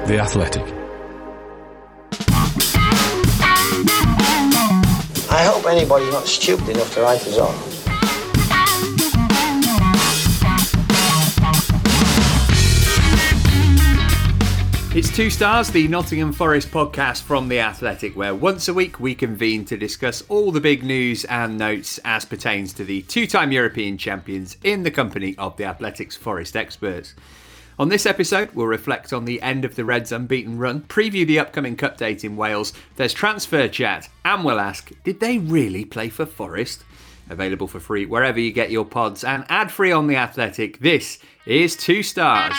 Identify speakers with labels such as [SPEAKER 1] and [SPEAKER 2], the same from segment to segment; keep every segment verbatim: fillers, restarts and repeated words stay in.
[SPEAKER 1] The Athletic.
[SPEAKER 2] I hope anybody's not stupid enough to write us off.
[SPEAKER 3] It's Two Stars, the Nottingham Forest podcast from The Athletic, where once a week we convene to discuss all the big news and notes as pertains to the two-time European champions in the company of The Athletic's Forest experts. On this episode, we'll reflect on the end of the Reds' unbeaten run, preview the upcoming cup date in Wales, there's transfer chat, and we'll ask, did they really play for Forest? Available for free wherever you get your pods and ad-free on The Athletic, this is Two Stars.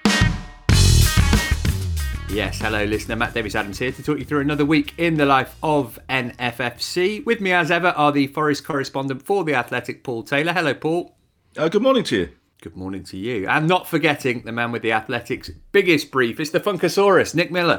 [SPEAKER 3] Yes, hello listener, Matt Davis Adams here to talk you through another week in the life of N F F C. With me as ever are the Forest correspondent for The Athletic, Paul Taylor. Hello, Paul.
[SPEAKER 4] Uh, good morning to you.
[SPEAKER 3] Good morning to you. And not forgetting the man with The Athletic's biggest brief, it's the Funkasaurus, Nick Miller.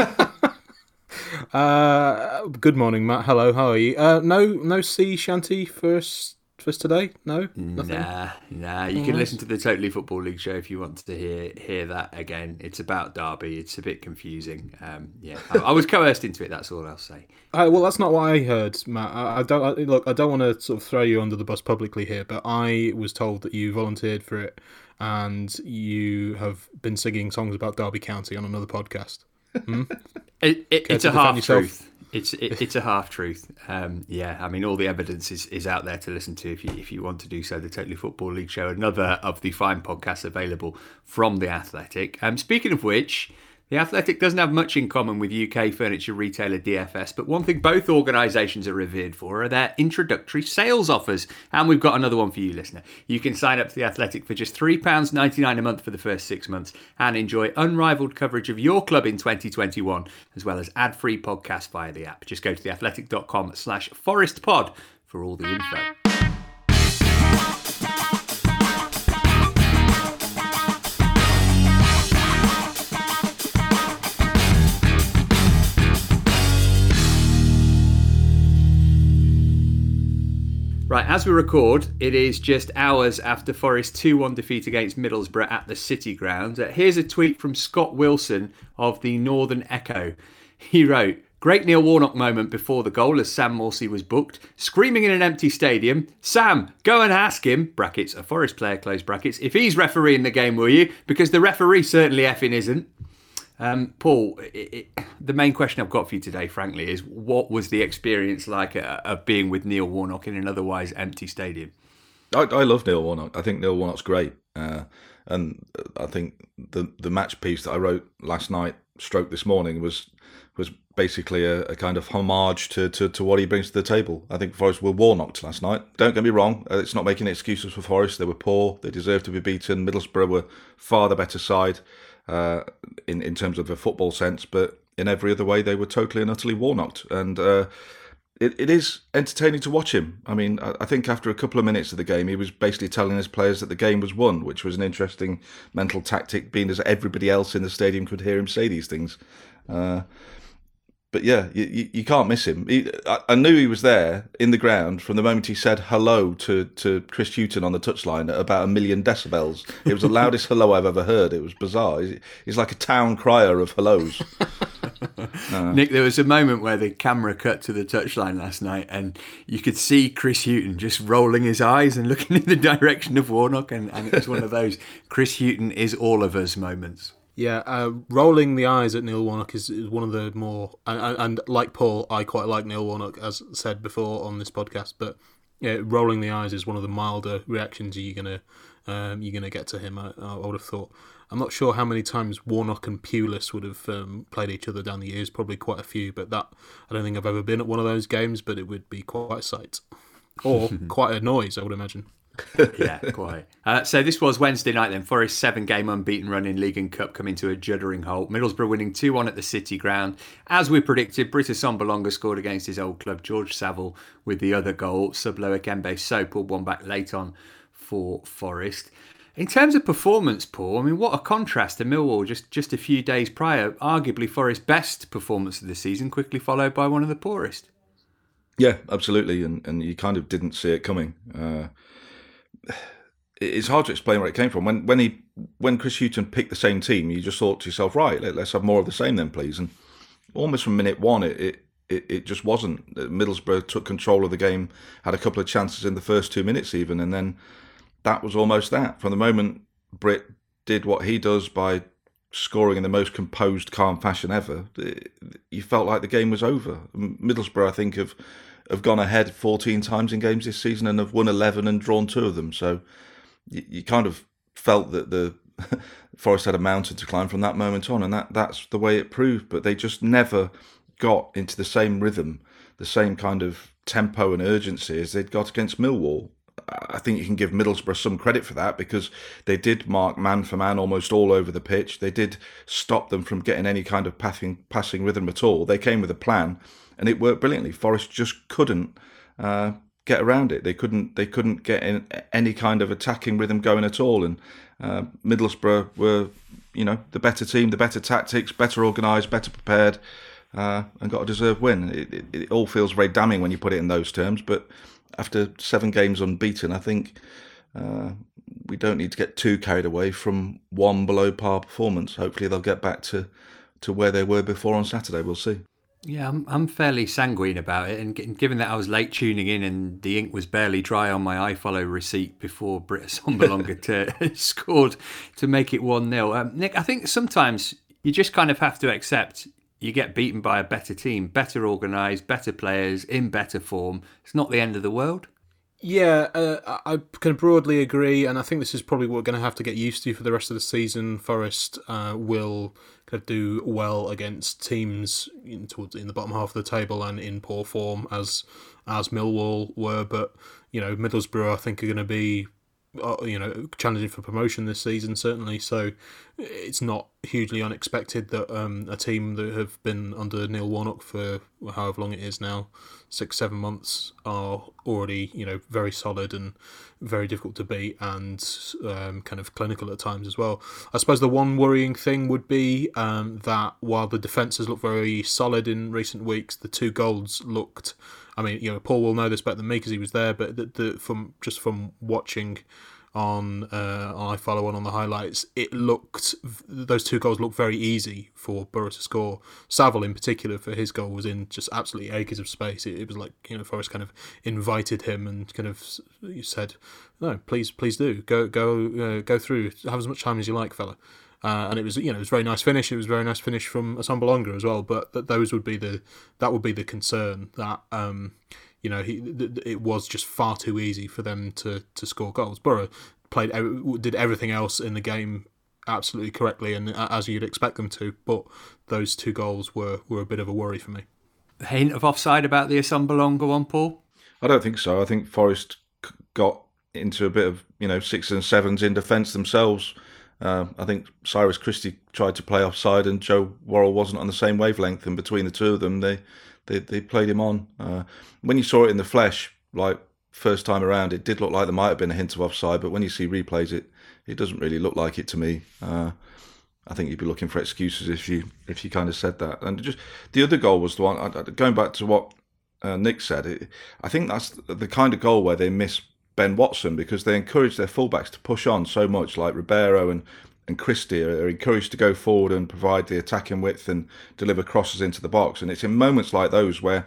[SPEAKER 5] uh, good morning, Matt. Hello, how are you? Uh, no no sea shanty first for today? No? Nothing?
[SPEAKER 3] Nah, nah. You can listen to the Totally Football League show if you want to hear hear that again. It's about Derby. It's a bit confusing. Um, yeah, I, I was coerced into it, that's all I'll say.
[SPEAKER 5] Uh, well, that's not what I heard, Matt. I, I don't I, look. I don't want to sort of throw you under the bus publicly here, but I was told that you volunteered for it and you have been singing songs about Derby County on another podcast. Hmm?
[SPEAKER 3] it, it, it's a half truth. It's it, it's a half truth. Um, yeah, I mean, all the evidence is, is out there to listen to if you if you want to do so. The Totally Football League show, another of the fine podcasts available from The Athletic. Um, speaking of which, The Athletic doesn't have much in common with U K furniture retailer D F S, but one thing both organisations are revered for are their introductory sales offers. And we've got another one for you, listener. You can sign up to The Athletic for just three pounds ninety-nine a month for the first six months and enjoy unrivaled coverage of your club in twenty twenty-one, as well as ad-free podcasts via the app. Just go to theathletic.com slash forestpod for all the info. Right, as we record, it is just hours after Forest's two one defeat against Middlesbrough at the City Ground. Uh, here's a tweet from Scott Wilson of the Northern Echo. He wrote, "Great Neil Warnock moment before the goal as Sam Morsey was booked. Screaming in an empty stadium. Sam, go and ask him, brackets, a Forest player, close brackets, if he's refereeing the game, will you? Because the referee certainly effing isn't." Um, Paul, it, it, the main question I've got for you today, frankly, is what was the experience like uh, of being with Neil Warnock in an otherwise empty stadium?
[SPEAKER 4] I, I love Neil Warnock. I think Neil Warnock's great. Uh, and I think the the match piece that I wrote last night, stroke this morning, was was basically a, a kind of homage to, to, to what he brings to the table. I think Forest were Warnocked last night. Don't get me wrong, it's not making excuses for Forest. They were poor, they deserved to be beaten. Middlesbrough were far the better side. Uh, in, in terms of a football sense, but in every other way they were totally and utterly Warnocked. And uh, it, it is entertaining to watch him. I mean, I, I think after a couple of minutes of the game, he was basically telling his players that the game was won, which was an interesting mental tactic, being as everybody else in the stadium could hear him say these things. Uh, But yeah, you, you, you can't miss him. He, I, I knew he was there in the ground from the moment he said hello to, to Chris Hughton on the touchline at about a million decibels. It was the loudest hello I've ever heard. It was bizarre. He's, he's like a town crier of hellos.
[SPEAKER 3] uh, Nick, there was a moment where the camera cut to the touchline last night and you could see Chris Hughton just rolling his eyes and looking in the direction of Warnock, and, and it was one of those Chris Hughton is all of us moments.
[SPEAKER 5] Yeah, uh, rolling the eyes at Neil Warnock is, is one of the more... And, and like Paul, I quite like Neil Warnock, as said before on this podcast, but yeah, rolling the eyes is one of the milder reactions you're gonna um, you're gonna get to him, I, I would have thought. I'm not sure how many times Warnock and Pulis would have um, played each other down the years, probably quite a few, but that I don't think I've ever been at one of those games, but it would be quite a sight. Or quite a noise, I would imagine.
[SPEAKER 3] Yeah, quite. Uh, so this was Wednesday night then. Forest's seven-game unbeaten run in League and Cup coming to a juddering halt. Middlesbrough winning two one at the City Ground. As we predicted, Britta Sombolonga scored against his old club. George Saville with the other goal. Sublo Ekembe So pulled one back late on for Forest. In terms of performance, Paul, I mean, what a contrast to Millwall just, just a few days prior. Arguably Forest's best performance of the season, quickly followed by one of the poorest.
[SPEAKER 4] Yeah, absolutely. And, and you kind of didn't see it coming. Uh, it's hard to explain where it came from. When when he when Chris Hughton picked the same team, you just thought to yourself, right, let, let's have more of the same then, please. And almost from minute one, it it, it, it just wasn't. Middlesbrough took control of the game, had a couple of chances in the first two minutes even, and then that was almost that. From the moment Britt did what he does by scoring in the most composed, calm fashion ever, it, you felt like the game was over. Middlesbrough, I think, have have gone ahead fourteen times in games this season and have won eleven and drawn two of them. So you, you kind of felt that the Forest had a mountain to climb from that moment on, and that, that's the way it proved. But they just never got into the same rhythm, the same kind of tempo and urgency as they'd got against Millwall. I think you can give Middlesbrough some credit for that, because they did mark man for man almost all over the pitch. They did stop them from getting any kind of passing, passing rhythm at all. They came with a plan, and it worked brilliantly. Forest just couldn't uh, get around it. They couldn't. They couldn't get in any kind of attacking rhythm going at all. And uh, Middlesbrough were, you know, the better team, the better tactics, better organised, better prepared, uh, and got a deserved win. It, it, it all feels very damning when you put it in those terms, but after seven games unbeaten, I think uh, we don't need to get too carried away from one below par performance. Hopefully they'll get back to, to where they were before on Saturday. We'll see.
[SPEAKER 3] Yeah, I'm I'm fairly sanguine about it, and given that I was late tuning in and the ink was barely dry on my iFollow receipt before Britt Assombalonga scored to make it one nil. Um, Nick, I think sometimes you just kind of have to accept you get beaten by a better team, better organised, better players, in better form. It's not the end of the world.
[SPEAKER 5] Yeah, uh, I can broadly agree, and I think this is probably what we're going to have to get used to for the rest of the season. Forest uh, will kind of do well against teams in, towards in the bottom half of the table and in poor form, as as Millwall were. But you know, Middlesbrough, I think, are going to be uh, you know challenging for promotion this season, certainly. So it's not hugely unexpected that um, a team that have been under Neil Warnock for however long it is now, six, seven months, are already, you know, very solid and very difficult to beat, and um, kind of clinical at times as well. I suppose the one worrying thing would be um, that while the defence has looked very solid in recent weeks, the two goals looked, I mean, you know, Paul will know this better than me because he was there, but the, the, from just from watching on uh, on iFollow and on the highlights, it looked, those two goals looked very easy for Borough to score. Saville in particular, for his goal, was in just absolutely acres of space. It, it was like, you know, Forest kind of invited him and kind of said, no, please please do go go uh, go through, have as much time as you like, fella. Uh, and it was, you know, it was a very nice finish. It was a very nice finish from Assombalonga as well. But that those would be the that would be the concern, that um, you know, he th- it was just far too easy for them to, to score goals. Borough played did everything else in the game absolutely correctly and as you'd expect them to, but those two goals were, were a bit of a worry for me.
[SPEAKER 3] A hint of offside about the Assombalonga one, Paul?
[SPEAKER 4] I don't think so. I think Forest got into a bit of, you know, sixes and sevens in defence themselves. Uh, I think Cyrus Christie tried to play offside and Joe Worrell wasn't on the same wavelength, and between the two of them, they they, they played him on. Uh, when you saw it in the flesh, like first time around, it did look like there might have been a hint of offside, but when you see replays, it it doesn't really look like it to me. Uh, I think you'd be looking for excuses if you if you kind of said that. And just the other goal was the one, going back to what uh, Nick said, it, I think that's the kind of goal where they miss Ben Watson, because they encourage their fullbacks to push on so much, like Ribeiro and, and Christie are, are encouraged to go forward and provide the attacking width and deliver crosses into the box. And it's in moments like those where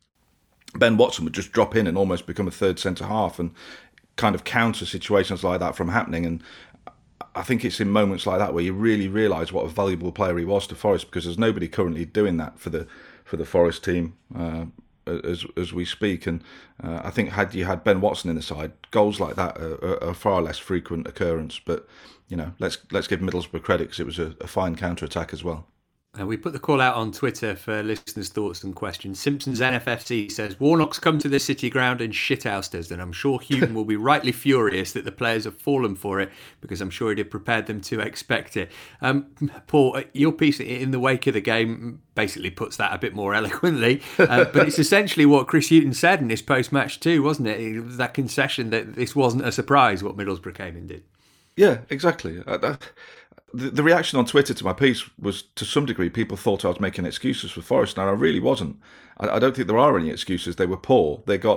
[SPEAKER 4] Ben Watson would just drop in and almost become a third centre half and kind of counter situations like that from happening. And I think it's in moments like that where you really realise what a valuable player he was to Forest, because there's nobody currently doing that for the for the Forest team uh, as as we speak. And uh, I think had you had Ben Watson in the side, goals like that are, are far less frequent occurrence. But you know, let's let's give Middlesbrough credit, because it was a, a fine counter attack as well.
[SPEAKER 3] Uh, we put the call out on Twitter for listeners' thoughts and questions. Simpsons N F F C says, Warnock's come to the City ground and shithoused us, and I'm sure Hughton will be rightly furious that the players have fallen for it, because I'm sure he'd have prepared them to expect it. Um, Paul, your piece in the wake of the game basically puts that a bit more eloquently, uh, but it's essentially what Chris Hughton said in his post-match too, wasn't it? It was that concession that this wasn't a surprise what Middlesbrough came and did.
[SPEAKER 4] Yeah, exactly. Uh, that, The, the reaction on Twitter to my piece was, to some degree, people thought I was making excuses for Forest, and I really wasn't. I, I don't think there are any excuses. They were poor. They got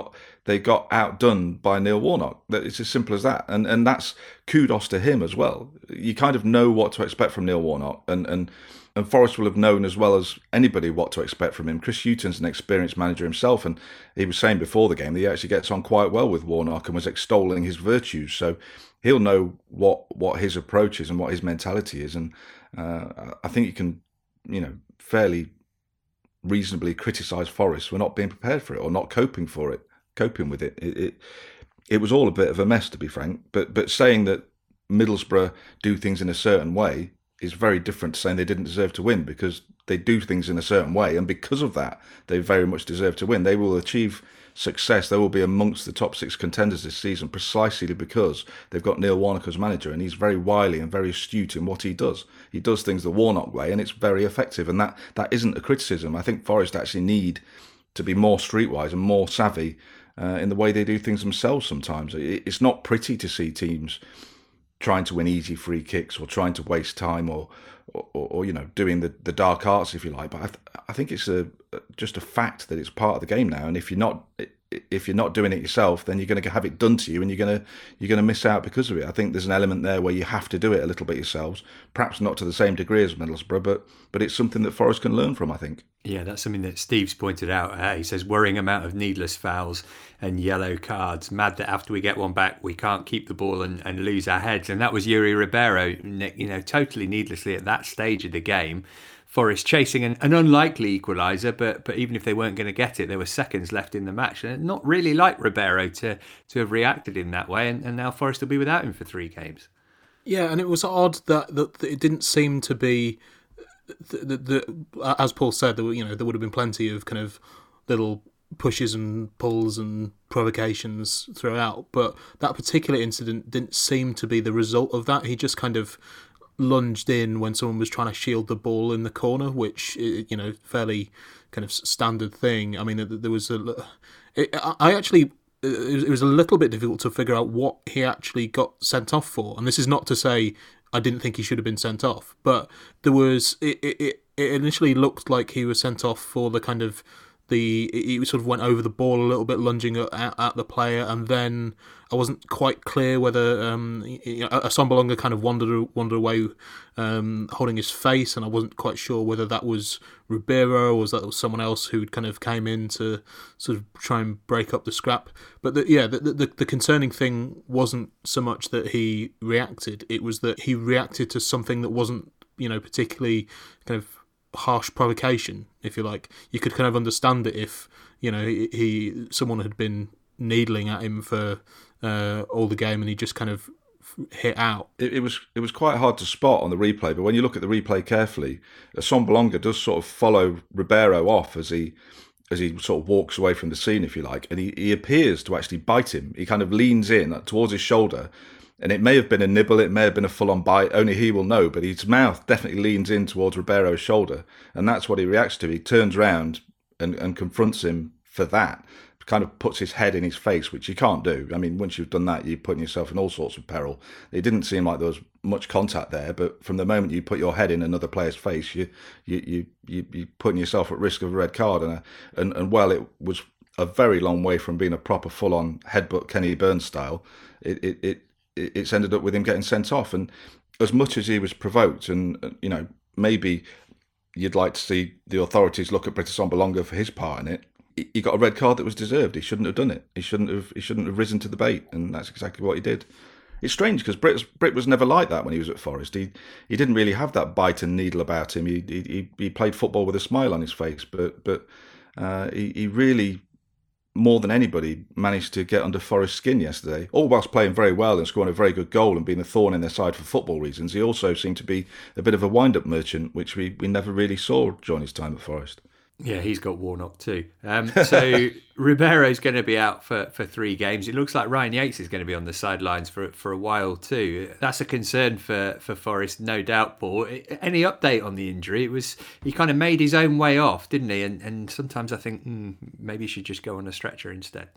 [SPEAKER 4] they got outdone by Neil Warnock. It's as simple as that. And and that's kudos to him as well. You kind of know what to expect from Neil Warnock, and and, and Forest will have known as well as anybody what to expect from him. Chris Hughton's an experienced manager himself, and he was saying before the game that he actually gets on quite well with Warnock and was extolling his virtues. So he'll know what what his approach is and what his mentality is. And uh, I think you can, you know, fairly reasonably criticise Forest for not being prepared for it or not coping for it. coping with it. It, it it was all a bit of a mess, to be frank. But but saying that Middlesbrough do things in a certain way is very different to saying they didn't deserve to win, because they do things in a certain way, and because of that, they very much deserve to win. They will achieve success. They will be amongst the top six contenders this season precisely because they've got Neil Warnock as manager, and he's very wily and very astute in what he does. He does things the Warnock way, and it's very effective. And that that isn't a criticism. I think Forest actually need to be more streetwise and more savvy Uh, in the way they do things themselves sometimes. It's not pretty to see teams trying to win easy free kicks or trying to waste time or, or, or you know, doing the, the dark arts, if you like. But I, th- I think it's a just a fact that it's part of the game now. And if you're not if you're not doing it yourself, then you're going to have it done to you, and you're going to you're going to miss out because of it. I think there's an element there where you have to do it a little bit yourselves, perhaps not to the same degree as Middlesbrough, but but it's something that Forest can learn from, I think.
[SPEAKER 3] Yeah, that's something that Steve's pointed out. Uh, he says worrying amount of needless fouls and yellow cards. Mad that after we get one back, we can't keep the ball and, and lose our heads. And that was Yuri Ribeiro, you know, totally needlessly at that stage of the game. Forest chasing an, an unlikely equaliser, but but even if they weren't going to get it, there were seconds left in the match. And not really like Ribeiro to to have reacted in that way. And, and now Forest will be without him for three games.
[SPEAKER 5] Yeah, and it was odd that, that, that it didn't seem to be... The, the, the, as Paul said, there were, you know, there would have been plenty of kind of little pushes and pulls and provocations throughout, but that particular incident didn't seem to be the result of that. He just kind of lunged in when someone was trying to shield the ball in the corner, which, you know, fairly kind of standard thing. I mean, there was a... It, I actually... It was a little bit difficult to figure out what he actually got sent off for, and this is not to say I didn't think he should have been sent off, but there was it. It, it initially looked like he was sent off for the kind of the he sort of went over the ball a little bit, lunging at, at the player, and then I wasn't quite clear whether um, you know, Assombalonga kind of wandered wandered away, um, holding his face, and I wasn't quite sure whether that was Ribeiro or was that was someone else who kind of came in to sort of try and break up the scrap. But the, yeah, the, the the concerning thing wasn't so much that he reacted; it was that he reacted to something that wasn't, you know, particularly kind of harsh provocation, if you like. You could kind of understand it if, you know, he, he someone had been needling at him for uh, all the game and he just kind of hit out.
[SPEAKER 4] It, it was it was quite hard to spot on the replay, but when you look at the replay carefully, Assombalonga does sort of follow Ribeiro off as he as he sort of walks away from the scene, if you like, and he, he appears to actually bite him. He kind of leans in towards his shoulder, and it may have been a nibble, it may have been a full-on bite, only he will know, but his mouth definitely leans in towards Ribeiro's shoulder, and that's what he reacts to. He turns around and, and confronts him for that, kind of puts his head in his face, which you can't do. I mean, once you've done that, you're putting yourself in all sorts of peril. It didn't seem like there was much contact there, but from the moment you put your head in another player's face, you you you you you're putting yourself at risk of a red card. And and and well, it was a very long way from being a proper full-on headbutt Kenny Burns style. It it it it's ended up with him getting sent off. And as much as he was provoked, and you know, maybe you'd like to see the authorities look at Britt Assombalonga for his part in it, he got a red card that was deserved. He shouldn't have done it. He shouldn't have. He shouldn't have risen to the bait, and that's exactly what he did. It's strange because Britt, Britt was never like that when he was at Forest. He he didn't really have that bite and needle about him. He he he played football with a smile on his face, but but uh, he he really, more than anybody, managed to get under Forest's skin yesterday. All whilst playing very well and scoring a very good goal and being a thorn in their side for football reasons. He also seemed to be a bit of a wind-up merchant, which we, we never really saw during his time at Forest.
[SPEAKER 3] Yeah, he's got Warnock too. Um, so Ribeiro's going to be out for, for three games. It looks like Ryan Yates is going to be on the sidelines for for a while too. That's a concern for, for Forest, no doubt, Paul. Any update on the injury? It was he kind of made his own way off, didn't he? And and sometimes I think mm, maybe he should just go on a stretcher instead.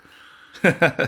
[SPEAKER 4] uh,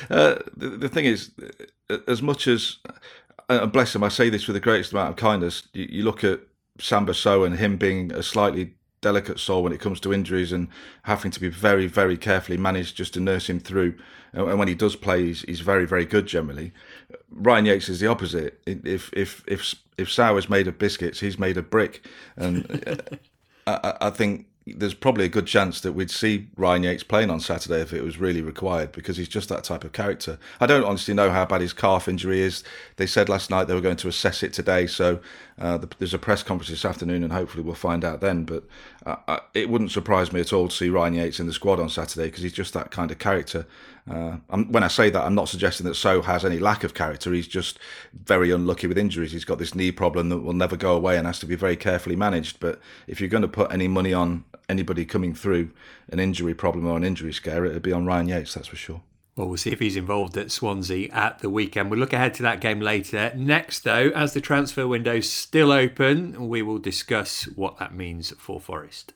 [SPEAKER 4] the, the thing is, as much as, uh, bless him, I say this with the greatest amount of kindness, you, you look at Samba Sow and him being a slightly delicate soul when it comes to injuries and having to be very, very carefully managed just to nurse him through. And when he does play, he's, he's very, very good generally. Ryan Yates is the opposite. If if if if Sow is made of biscuits, he's made of brick. And I, I think there's probably a good chance that we'd see Ryan Yates playing on Saturday if it was really required, because he's just that type of character. I don't honestly know how bad his calf injury is. They said last night they were going to assess it today, so uh, the, there's a press conference this afternoon and hopefully we'll find out then. But uh, I, it wouldn't surprise me at all to see Ryan Yates in the squad on Saturday, because he's just that kind of character. Uh, I'm, when I say that, I'm not suggesting that So has any lack of character. He's just very unlucky with injuries. He's got this knee problem that will never go away and has to be very carefully managed. But if you're going to put any money on anybody coming through an injury problem or an injury scare, it'd be on Ryan Yates, that's for sure.
[SPEAKER 3] Well, we'll see if he's involved at Swansea at the weekend. We'll look ahead to that game later. Next, though, as the transfer window's still open, we will discuss what that means for Forest.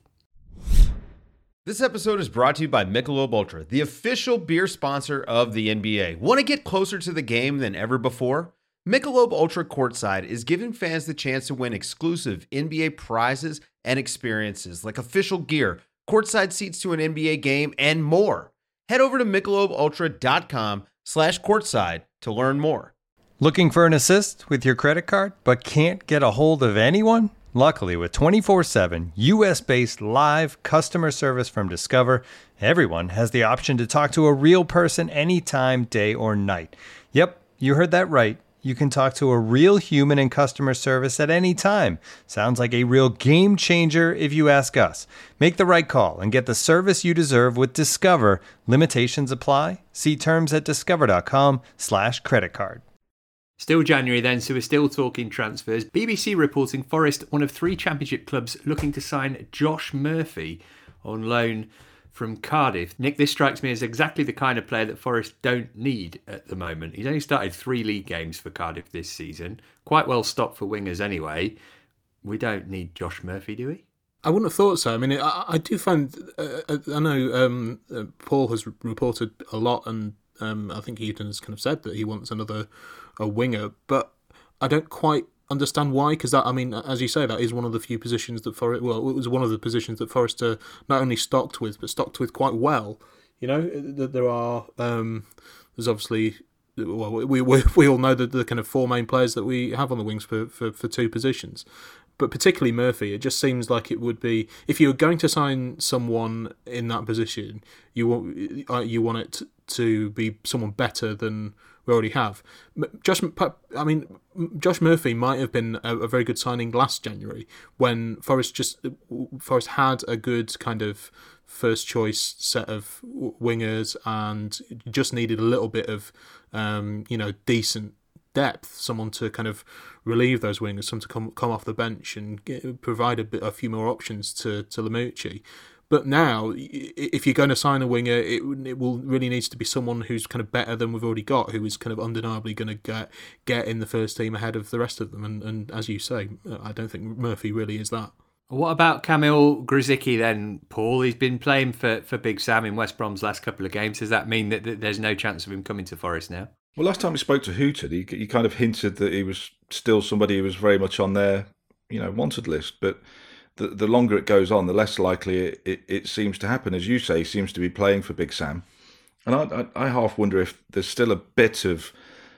[SPEAKER 1] This episode is brought to you by Michelob Ultra, the official beer sponsor of the N B A. Want to get closer to the game than ever before? Michelob Ultra Courtside is giving fans the chance to win exclusive N B A prizes and experiences like official gear, courtside seats to an N B A game, and more. Head over to michelobultra.com slash courtside to learn more.
[SPEAKER 6] Looking for an assist with your credit card but can't get a hold of anyone? Luckily, with twenty-four seven U S-based live customer service from Discover, everyone has the option to talk to a real person anytime, day or night. Yep, you heard that right. You can talk to a real human in customer service at any time. Sounds like a real game changer if you ask us. Make the right call and get the service you deserve with Discover. Limitations apply. See terms at discover.com slash credit card.
[SPEAKER 3] Still January then, so we're still talking transfers. B B C reporting Forest, one of three Championship clubs looking to sign Josh Murphy on loan from Cardiff. Nick, this strikes me as exactly the kind of player that Forest don't need at the moment. He's only started three league games for Cardiff this season. Quite well stocked for wingers anyway. We don't need Josh Murphy, do we?
[SPEAKER 5] I wouldn't have thought so. I mean, I, I do find... Uh, I know um, uh, Paul has reported a lot, and um, I think he even has kind of said that he wants another a winger, but I don't quite understand why, because that, I mean, as you say, that is one of the few positions that Forest, well, it was one of the positions that Forest are not only stocked with, but stocked with quite well. You know, there are, um, there's obviously, well, we we we all know that the kind of four main players that we have on the wings for, for, for two positions, but particularly Murphy, it just seems like it would be, if you're going to sign someone in that position, you want you want it to be someone better than we already have. Josh, I mean, Josh Murphy might have been a, a very good signing last January when Forest just Forest had a good kind of first choice set of wingers and just needed a little bit of um, you know decent depth, someone to kind of relieve those wingers, someone to come come off the bench and get, provide a bit a few more options to to Lamucci. But now, if you're going to sign a winger, it it will really needs to be someone who's kind of better than we've already got, who is kind of undeniably going to get get in the first team ahead of the rest of them. And, and as you say, I don't think Murphy really is that.
[SPEAKER 3] What about Kamil Grzycki then, Paul? He's been playing for, for Big Sam in West Brom's last couple of games. Does that mean that, that there's no chance of him coming to Forest now?
[SPEAKER 4] Well, last time we spoke to Hooton, he, he kind of hinted that he was still somebody who was very much on their, you know, wanted list. But the the longer it goes on, the less likely it, it, it seems to happen. As you say, he seems to be playing for Big Sam. And I, I, I half wonder if there's still a bit of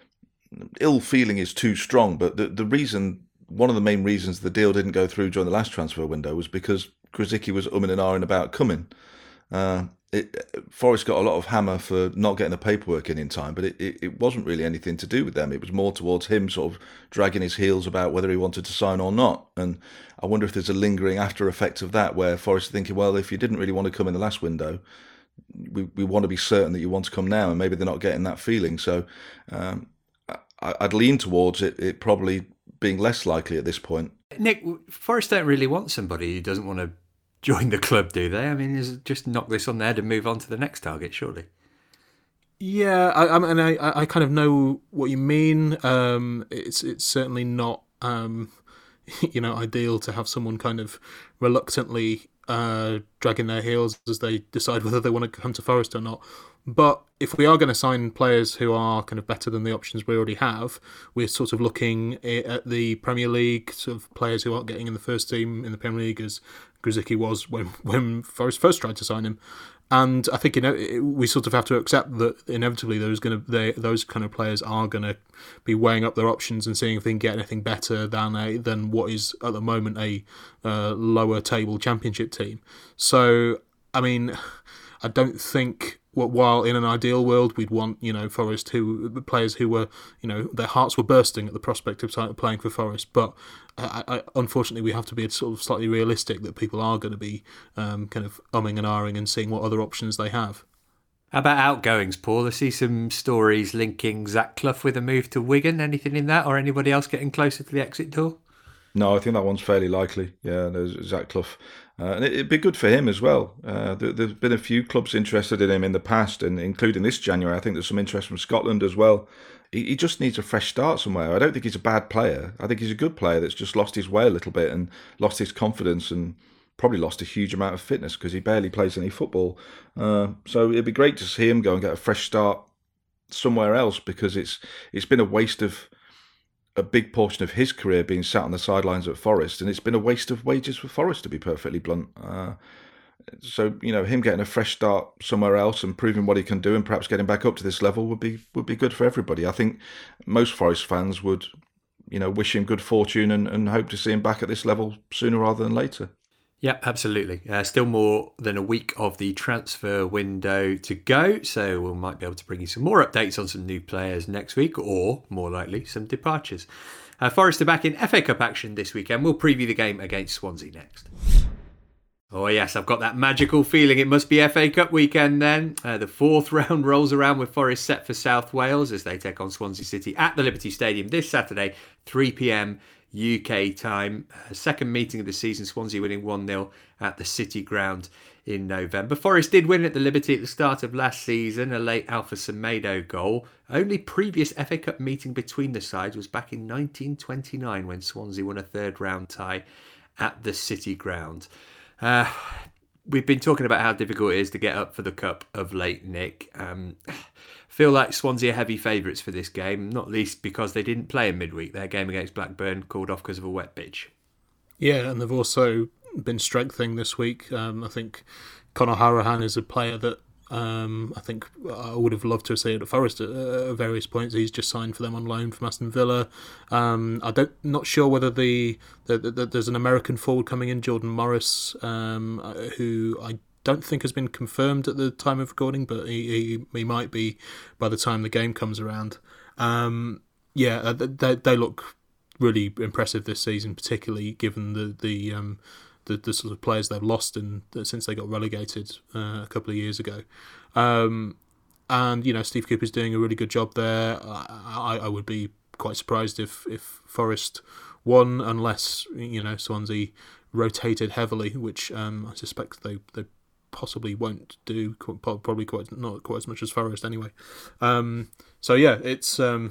[SPEAKER 4] ill feeling is too strong. But the, the reason, one of the main reasons the deal didn't go through during the last transfer window was because Grzycki was umming and ahhing about coming. Uh, it, Forest got a lot of hammer for not getting the paperwork in in time, but it, it, it wasn't really anything to do with them. It was more towards him sort of dragging his heels about whether he wanted to sign or not. And I wonder if there's a lingering after effect of that, where Forest are thinking, well, if you didn't really want to come in the last window, we, we want to be certain that you want to come now, and maybe they're not getting that feeling. So um, I, I'd lean towards it, it probably being less likely at this point.
[SPEAKER 3] Nick, Forest don't really want somebody who doesn't want to join the club, do they? I mean, is just knock this on there to move on to the next target, surely.
[SPEAKER 5] Yeah, I, I mean, I, I kind of know what you mean. Um, it's it's certainly not, um, you know, ideal to have someone kind of reluctantly uh, dragging their heels as they decide whether they want to come to Forest or not. But if we are going to sign players who are kind of better than the options we already have, we're sort of looking at the Premier League, sort of players who aren't getting in the first team in the Premier League, as Grzycki was when, when Forest first tried to sign him. And I think, you know, we sort of have to accept that inevitably those going to they, those kind of players are going to be weighing up their options and seeing if they can get anything better than a than what is at the moment a uh, lower table Championship team. So, I mean, I don't think, while in an ideal world we'd want, you know, Forest who players who were, you know, their hearts were bursting at the prospect of playing for Forest, but I, I, unfortunately we have to be sort of slightly realistic that people are going to be um, kind of umming and ahhing and seeing what other options they have.
[SPEAKER 3] How about outgoings, Paul? I see some stories linking Zach Clough with a move to Wigan. Anything in that, or anybody else getting closer to the exit door?
[SPEAKER 4] No, I think that one's fairly likely. Yeah, there's Zach Clough. Uh, and it'd be good for him as well. Uh, there, there's been a few clubs interested in him in the past, and including this January. I think there's some interest from Scotland as well. He, he just needs a fresh start somewhere. I don't think he's a bad player. I think he's a good player that's just lost his way a little bit and lost his confidence and probably lost a huge amount of fitness because he barely plays any football. Uh, so it'd be great to see him go and get a fresh start somewhere else, because it's it's been a waste of a big portion of his career being sat on the sidelines at Forest, and it's been a waste of wages for Forest, to be perfectly blunt. Uh, so, you know, him getting a fresh start somewhere else and proving what he can do and perhaps getting back up to this level would be would be good for everybody. I think most Forest fans would, you know, wish him good fortune and, and hope to see him back at this level sooner rather than later.
[SPEAKER 3] Yeah, absolutely. Uh, still more than a week of the transfer window to go, so we might be able to bring you some more updates on some new players next week, or more likely, some departures. Uh, Forest are back in F A Cup action this weekend. We'll preview the game against Swansea next. Oh yes, I've got that magical feeling it must be F A Cup weekend then. Uh, the fourth round rolls around with Forest set for South Wales as they take on Swansea City at the Liberty Stadium this Saturday, three p.m. U K time. Uh, second meeting of the season, Swansea winning one nil at the City Ground in November. Forest did win at the Liberty at the start of last season, a late Alpha Semedo goal. Only previous F A Cup meeting between the sides was back in nineteen twenty-nine when Swansea won a third round tie at the City Ground. Uh, we've been talking about how difficult it is to get up for the Cup of late, Nick. Um, feel like Swansea are heavy favourites for this game, not least because they didn't play in midweek. Their game against Blackburn called off because of a wet pitch.
[SPEAKER 5] Yeah, and they've also been strengthening this week. Um, I think Conor Hourihane is a player that um, I think I would have loved to have seen at Forest at, uh, at various points. He's just signed for them on loan from Aston Villa. Um, I don't, not sure whether the, the, the there's an American forward coming in, Jordan Morris, um, who I don't think has been confirmed at the time of recording, but he, he, he might be by the time the game comes around. Um, yeah, they, they look really impressive this season, particularly given the the um, the, the sort of players they've lost in since they got relegated uh, a couple of years ago. Um, and you know, Steve Cooper's doing a really good job there. I, I would be quite surprised if if Forest won, unless you know Swansea rotated heavily, which um, I suspect they they. possibly won't do, probably quite not quite as much as Forest anyway. Um, so yeah, it's um,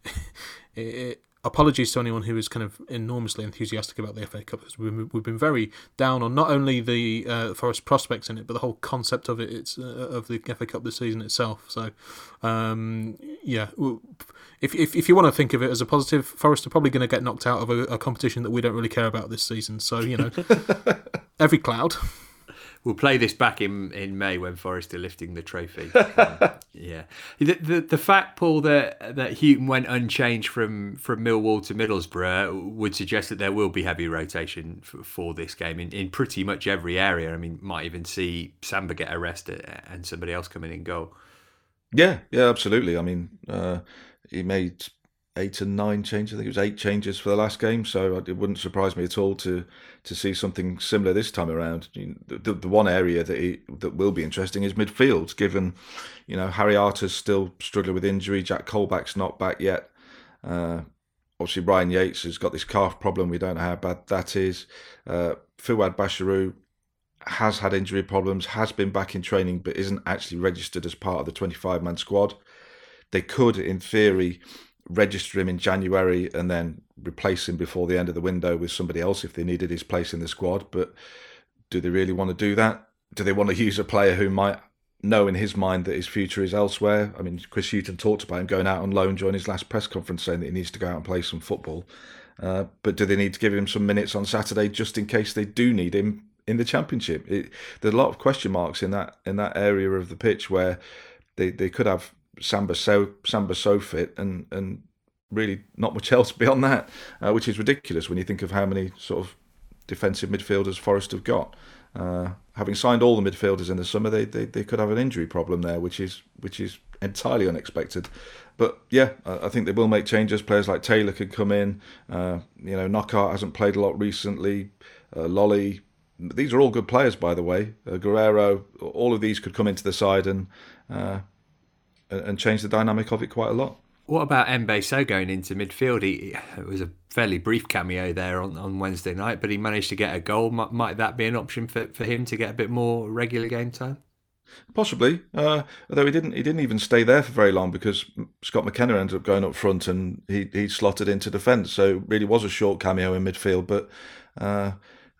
[SPEAKER 5] it, it, apologies to anyone who is kind of enormously enthusiastic about the F A Cup, because we've, we've been very down on not only the uh, Forest prospects in it, but the whole concept of it. It's uh, of the F A Cup this season itself. So um, yeah, if, if if you want to think of it as a positive, Forest are probably going to get knocked out of a, a competition that we don't really care about this season. So you know, every cloud.
[SPEAKER 3] We'll play this back in, in May when Forest are lifting the trophy. Um, yeah, the, the the fact, Paul, that that Houghton went unchanged from, from Millwall to Middlesbrough would suggest that there will be heavy rotation for, for this game in, in pretty much every area. I mean, might even see Samba get a rest and somebody else come in and goal.
[SPEAKER 4] Yeah, yeah, absolutely. I mean, uh, he made eight and nine changes. I think it was eight changes for the last game, so it wouldn't surprise me at all to to see something similar this time around. The, the, the one area that he, that will be interesting is midfield, given you know Harry Arter's still struggling with injury, Jack Colback's not back yet. Uh, obviously, Ryan Yates has got this calf problem. We don't know how bad that is. Uh, Fouad Bachirou has had injury problems, has been back in training, but isn't actually registered as part of the twenty-five man squad. They could, in theory, register him in January and then replace him before the end of the window with somebody else if they needed his place in the squad. But do they really want to do that? Do they want to use a player who might know in his mind that his future is elsewhere. I mean, Chris Hughton talked about him going out on loan during his last press conference, saying that he needs to go out and play some football. Uh, but do they need to give him some minutes on Saturday just in case they do need him in the Championship? It, there's a lot of question marks in that in that area of the pitch where they, they could have Samba so Samba so fit and and really not much else beyond that, uh, which is ridiculous when you think of how many sort of defensive midfielders Forest have got. Uh, having signed all the midfielders in the summer, they, they they could have an injury problem there, which is which is entirely unexpected. But yeah, I, I think they will make changes. Players like Taylor could come in. Uh, you know, Knockaert hasn't played a lot recently. Uh, Lolly, these are all good players, by the way. Uh, Guerrero, all of these could come into the side and uh, and change the dynamic of it quite a lot.
[SPEAKER 3] What about Mbaye Sow going into midfield? He, it was a fairly brief cameo there on, on Wednesday night, but he managed to get a goal. Might, might that be an option for, for him to get a bit more regular game time?
[SPEAKER 4] Possibly, uh, although he didn't. He didn't even stay there for very long because Scott McKenna ended up going up front and he he slotted into defence. So it really was a short cameo in midfield. But uh,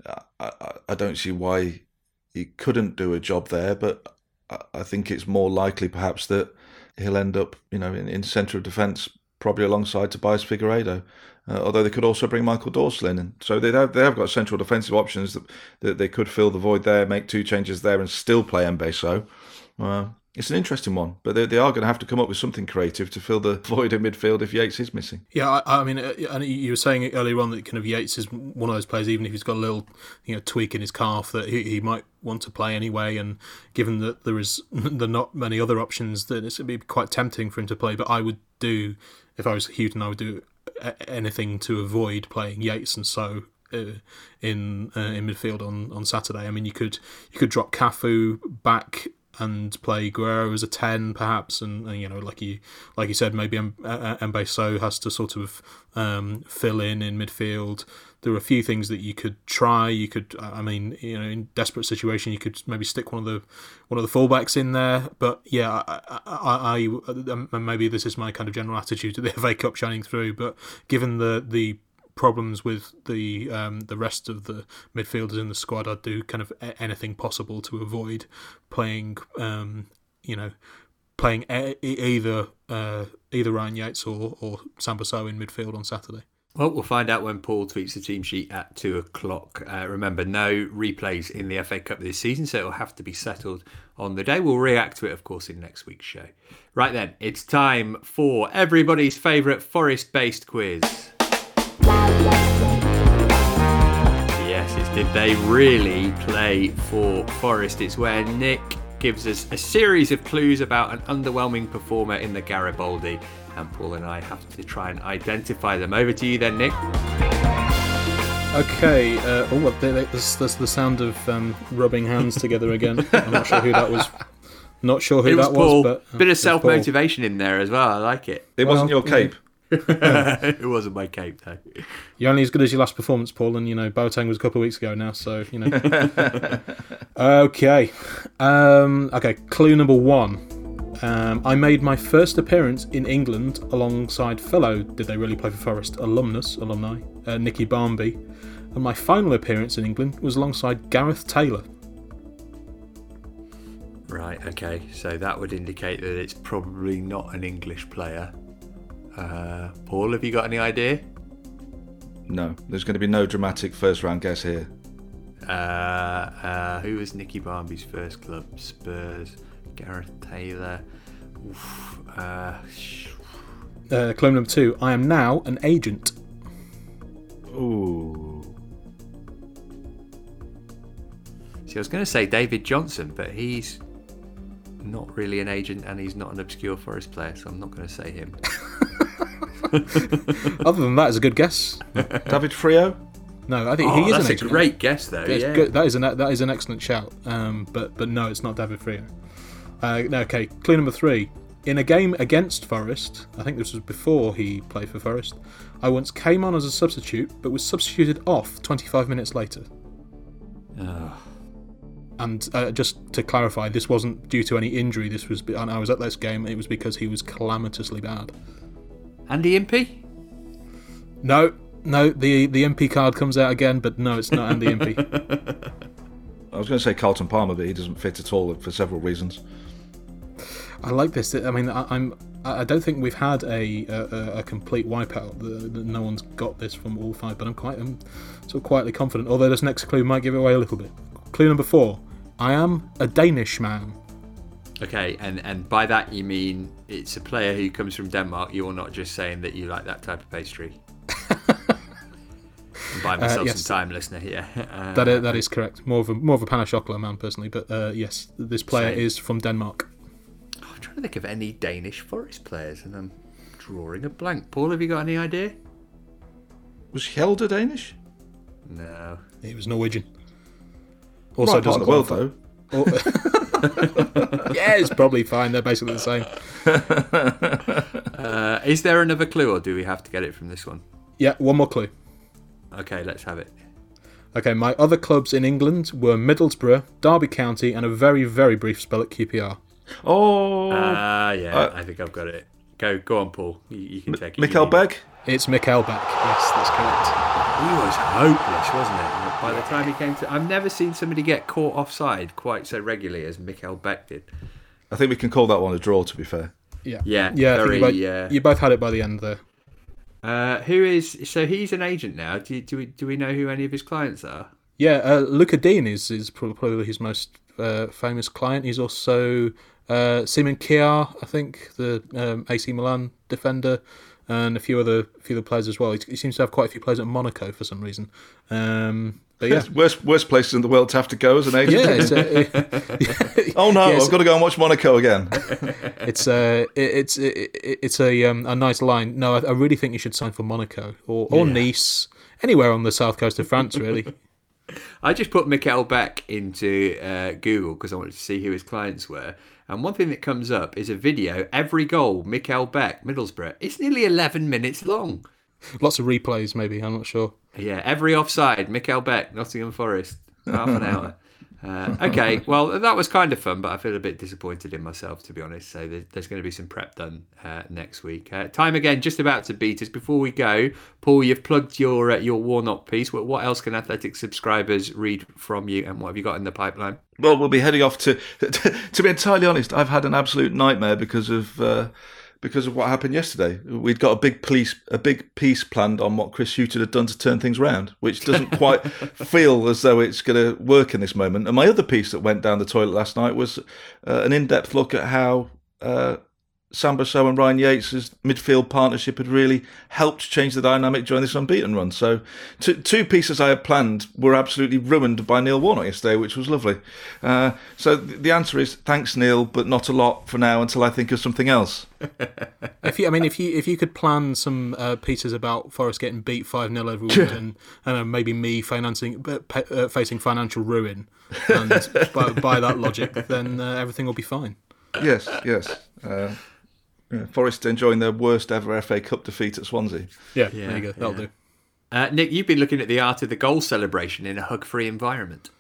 [SPEAKER 4] I, I don't see why he couldn't do a job there. But I, I think it's more likely, perhaps, that he'll end up, you know, in, in centre of defence, probably alongside Tobias Figueiredo. Uh, although they could also bring Michael Dorsal in, and so they have they have got central defensive options that, that they could fill the void there, make two changes there, and still play Mbaye Sow. Uh, it's an interesting one, but they they are going to have to come up with something creative to fill the void in midfield if Yates is missing.
[SPEAKER 5] Yeah, I, I mean, uh, and you were saying earlier on that kind of Yates is one of those players, even if he's got a little, you know, tweak in his calf, that he, he might want to play anyway. And given that there is there not many other options, that it'd be quite tempting for him to play. But I would do, if I was Hughton, I would do anything to avoid playing Yates and so uh, in uh, in midfield on, on Saturday. I mean, you could you could drop Cafu back and play Guerrero as a ten, perhaps, and, and you know, like you like you said, maybe Mbaye Sow has to sort of um, fill in in midfield. There are a few things that you could try. You could, I mean, you know, in desperate situation, you could maybe stick one of the one of the fullbacks in there. But yeah, I, I, I maybe this is my kind of general attitude to the F A Cup shining through. But given the the problems with the um, the rest of the midfielders in the squad, I'd do kind of anything possible to avoid playing, um, you know, playing e- either uh, either Ryan Yates or or Samba Sow in midfield on Saturday.
[SPEAKER 3] Well, we'll find out when Paul tweets the team sheet at two o'clock. Uh, remember, no replays in the F A Cup this season, so it'll have to be settled on the day. We'll react to it, of course, in next week's show. Right then, it's time for everybody's favourite Forest-based quiz. Yes, it's Did They Really Play for Forest? It's where Nick gives us a series of clues about an underwhelming performer in the Garibaldi, and Paul and I have to try and identify them. Over to you then, Nick.
[SPEAKER 5] Okay, uh, oh, there's, there's the sound of um, rubbing hands togetger again. I'm not sure who that was. Not sure who
[SPEAKER 3] it was
[SPEAKER 5] that
[SPEAKER 3] Paul.
[SPEAKER 5] was, but uh,
[SPEAKER 3] bit of self-motivation in there as well. I like it.
[SPEAKER 4] It wasn't
[SPEAKER 5] well,
[SPEAKER 4] your cape.
[SPEAKER 3] It wasn't my cape, though.
[SPEAKER 5] You're only as good as your last performance, Paul, and you know Boateng was a couple of weeks ago now, so you know. okay, um, okay. Clue number one. Um, I made my first appearance in England alongside fellow Did They Really Play for Forest alumnus, alumni, uh, Nicky Barmby, and my final appearance in England was alongside Gareth Taylor.
[SPEAKER 3] Right, okay, so that would indicate that it's probably not an English player. Uh, Paul, have you got any idea?
[SPEAKER 4] No, there's going to be no dramatic first round guess here.
[SPEAKER 3] Uh, uh, who was Nicky Barmby's first club? Spurs. Gareth Taylor. Oof, uh, sh-
[SPEAKER 5] uh, clue number two. I am now an agent.
[SPEAKER 4] Ooh.
[SPEAKER 3] See, I was going to say David Johnson, but he's not really an agent and he's not an obscure Forest player, so I'm not going to say him.
[SPEAKER 5] Other than that, it's a good guess.
[SPEAKER 4] David Frio?
[SPEAKER 5] No, I think
[SPEAKER 3] oh,
[SPEAKER 5] he is
[SPEAKER 3] that's
[SPEAKER 5] an agent.
[SPEAKER 3] a great guess, though. Yeah,
[SPEAKER 5] good. That is an that is an excellent shout. Um, but but no, it's not David Frio. Uh, okay, clue number three. In a game against Forest, I think this was before he played for Forest, I once came on as a substitute, but was substituted off twenty-five minutes later.
[SPEAKER 3] Oh.
[SPEAKER 5] And uh, just to clarify, this wasn't due to any injury. This was, and I was at this game. It was because he was calamitously bad.
[SPEAKER 3] Andy Impey?
[SPEAKER 5] No, no. The the M P card comes out again, but no, it's not Andy Impey.
[SPEAKER 4] I was going to say Carlton Palmer, but he doesn't fit at all for several reasons.
[SPEAKER 5] I like this. I mean, I, I'm. I don't think we've had a a, a complete wipeout. The, the, no one's got this from all five, but I'm quite I'm sort of quietly confident. Although this next clue might give it away a little bit. Clue number four: I am a Danish man.
[SPEAKER 3] Okay, and, and by that you mean it's a player who comes from Denmark. You're not just saying that you like that type of pastry. I'm buying myself uh, yes. some time, listener. Here, uh,
[SPEAKER 5] that is, that is correct. More of a more of a pan au chocolat man personally, but uh, yes, this player same. is from Denmark.
[SPEAKER 3] Oh, I'm trying to think of any Danish Forest players, and I'm drawing a blank. Paul, have you got any idea?
[SPEAKER 4] Was Hjelder Danish?
[SPEAKER 3] No,
[SPEAKER 5] he was Norwegian. Also,
[SPEAKER 4] right part of the world though.
[SPEAKER 5] Oh, yeah, it's probably fine. They're basically the same.
[SPEAKER 3] uh, is there another clue, or do we have to get it from this one?
[SPEAKER 5] Yeah, one more clue.
[SPEAKER 3] Okay, let's have it.
[SPEAKER 5] Okay, my other clubs in England were Middlesbrough, Derby County, and a very, very brief spell at Q P R.
[SPEAKER 4] Oh,
[SPEAKER 3] uh, yeah,
[SPEAKER 4] uh,
[SPEAKER 3] I think I've got it. Go, go on, Paul. You, you can take it.
[SPEAKER 4] Mikkel Beck.
[SPEAKER 5] It's Mikkel Beck. Yes, that's correct.
[SPEAKER 3] He was hopeless, wasn't it? By the time he came to, I've never seen somebody get caught offside quite so regularly as Mikkel Beck did.
[SPEAKER 4] I think we can call that one a draw. To be fair.
[SPEAKER 5] Yeah,
[SPEAKER 3] yeah,
[SPEAKER 5] yeah.
[SPEAKER 3] Very,
[SPEAKER 5] I think you, both, uh, you both had it by the end there.
[SPEAKER 3] Uh, who is so? He's an agent now. Do do we do we know who any of his clients are?
[SPEAKER 5] Yeah, uh, Luca Dean is is probably his most uh, famous client. He's also uh, Simon Kjaer, I think, the um, A C Milan defender, and a few other few other players as well. He, he seems to have quite a few players at Monaco for some reason. Um, but yeah,
[SPEAKER 4] worst worst places in the world to have to go as an agent.
[SPEAKER 5] Yeah. It's, uh,
[SPEAKER 4] oh no,
[SPEAKER 5] yeah,
[SPEAKER 4] I've got to go and watch Monaco again.
[SPEAKER 5] It's uh, it, it's it, it's a um, a nice line. No, I, I really think you should sign for Monaco or or yeah. Nice, anywhere on the south coast of France, really.
[SPEAKER 3] I just put Mikkel Beck into uh, Google because I wanted to see who his clients were. And one thing that comes up is a video, every goal, Mikkel Beck, Middlesbrough. It's nearly eleven minutes long.
[SPEAKER 5] Lots of replays, maybe, I'm not sure.
[SPEAKER 3] Yeah, every offside, Mikkel Beck, Nottingham Forest, half an hour. Uh, okay, well, that was kind of fun, but I feel a bit disappointed in myself, to be honest. So there's, there's going to be some prep done uh, next week. Uh, time again, just about to beat us. Before we go, Paul, you've plugged your uh, your Warnock piece. What, what else can Athletic subscribers read from you, and what have you got in the pipeline?
[SPEAKER 4] Well, we'll be heading off to... To, to be entirely honest, I've had an absolute nightmare because of... Uh, because of what happened yesterday. We'd got a big police, a big piece planned on what Chris Hughton had done to turn things round, which doesn't quite feel as though it's going to work in this moment. And my other piece that went down the toilet last night was uh, an in-depth look at how uh, Sam Basso and Ryan Yates' midfield partnership had really helped change the dynamic during this unbeaten run. So two, two pieces I had planned were absolutely ruined by Neil Warnock yesterday, which was lovely. Uh, so the answer is thanks, Neil, but not a lot for now until I think of something else.
[SPEAKER 5] If you, I mean, if you if you could plan some uh, pieces about Forest getting beat five nil over Wimbledon, and uh, maybe me financing, uh, facing financial ruin, and by, by that logic, then uh, everything will be fine.
[SPEAKER 4] Yes, yes. Uh, yeah, Forest enjoying their worst ever F A Cup defeat at Swansea.
[SPEAKER 5] Yeah, yeah there you go. That'll yeah. do.
[SPEAKER 3] Uh, Nick, you've been looking at the art of the goal celebration in a hug-free environment.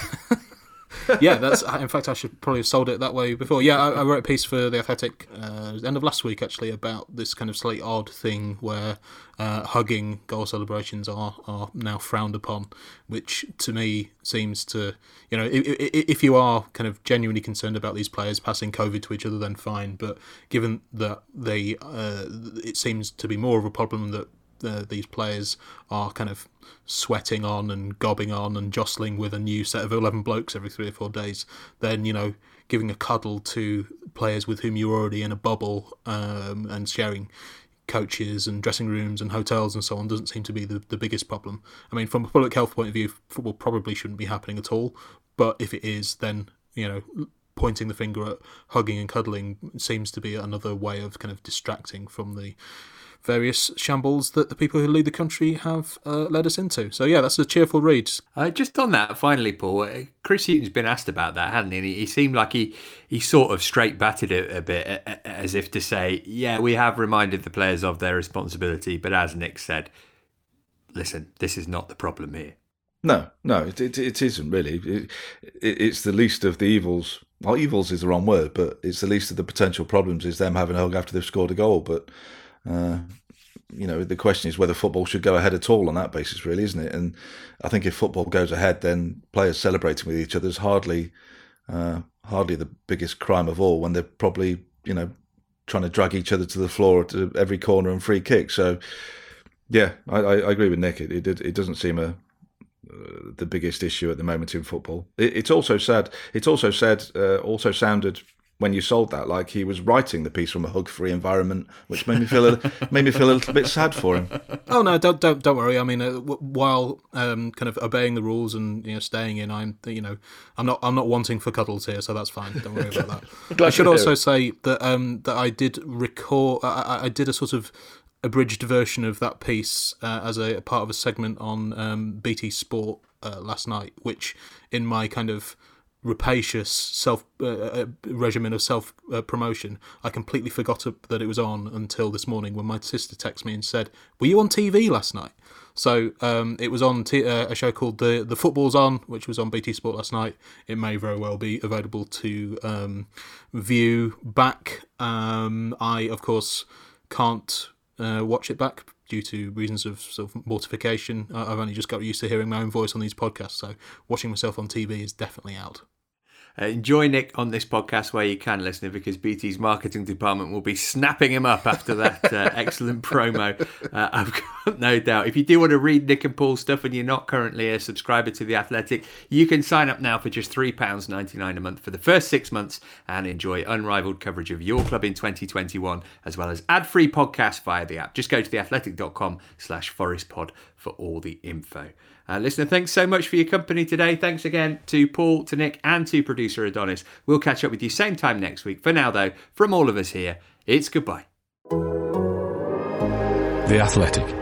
[SPEAKER 5] Yeah, that's. In fact, I should probably have sold it that way before. Yeah, I, I wrote a piece for The Athletic uh, end of last week, actually, about this kind of slightly odd thing where uh, hugging goal celebrations are, are now frowned upon, which to me seems to, you know, if, if you are kind of genuinely concerned about these players passing COVID to each other, then fine. But given that they, uh, it seems to be more of a problem that Uh, these players are kind of sweating on and gobbing on and jostling with a new set of eleven blokes every three or four days, then, you know, giving a cuddle to players with whom you're already in a bubble um, and sharing coaches and dressing rooms and hotels and so on doesn't seem to be the, the biggest problem. I mean, from a public health point of view, football probably shouldn't be happening at all, but if it is, then, you know, pointing the finger at hugging and cuddling seems to be another way of kind of distracting from the various shambles that the people who lead the country have uh, led us into. So yeah, that's a cheerful read.
[SPEAKER 3] Uh, just on that, finally, Paul, Chris Hughton's been asked about that, hadn't he? And he, he seemed like he, he sort of straight batted it a bit, as if to say, yeah, we have reminded the players of their responsibility, but as Nick said, listen, this is not the problem here.
[SPEAKER 4] No, no, it it, it isn't really. It, it, it's the least of the evils. Well, evils is the wrong word, but it's the least of the potential problems is them having a hug after they've scored a goal. But Uh, you know, the question is whether football should go ahead at all on that basis, really, isn't it? And I think if football goes ahead, then players celebrating with each other is hardly, uh, hardly the biggest crime of all, when they're probably, you know, trying to drag each other to the floor to every corner and free kick. So, yeah, I, I agree with Nick. It, it it doesn't seem a uh, the biggest issue at the moment in football. It, it's also said. It's also said. Uh, also sounded when you sold that like he was writing the piece from a hug-free environment, which made me feel a, made me feel a little bit sad for him.
[SPEAKER 5] Oh no, don't don't don't worry. I mean, uh, w- while um, kind of obeying the rules and you know staying in, I'm you know I'm not I'm not wanting for cuddles here, so that's fine. Don't worry about that. I should also say that um, that I did record. I, I did a sort of abridged version of that piece uh, as a, a part of a segment on um, B T Sport uh, last night, which in my kind of rapacious self uh, regimen of self uh, promotion, I completely forgot that it was on until this morning when my sister texted me and said, "Were you on T V last night?" So um, it was on t- uh, a show called the the Football's On, which was on B T Sport last night. It may very well be available to um, view back. Um, I of course can't uh, watch it back due to reasons of sort of mortification. I've only just got used to hearing my own voice on these podcasts, so watching myself on T V is definitely out.
[SPEAKER 3] Uh, enjoy Nick on this podcast where you can, listener, because B T's marketing department will be snapping him up after that uh, excellent promo. Uh, I've got no doubt. If you do want to read Nick and Paul's stuff and you're not currently a subscriber to The Athletic, you can sign up now for just three pounds ninety-nine a month for the first six months and enjoy unrivaled coverage of your club in twenty twenty-one, as well as ad-free podcasts via the app. Just go to theathletic.com slash forestpod for all the info. Uh, listener, thanks so much for your company today. Thanks again to Paul, to Nick, and to producer Adonis. We'll catch up with you same time next week. For now, though, from all of us here, it's goodbye.
[SPEAKER 7] The Athletic.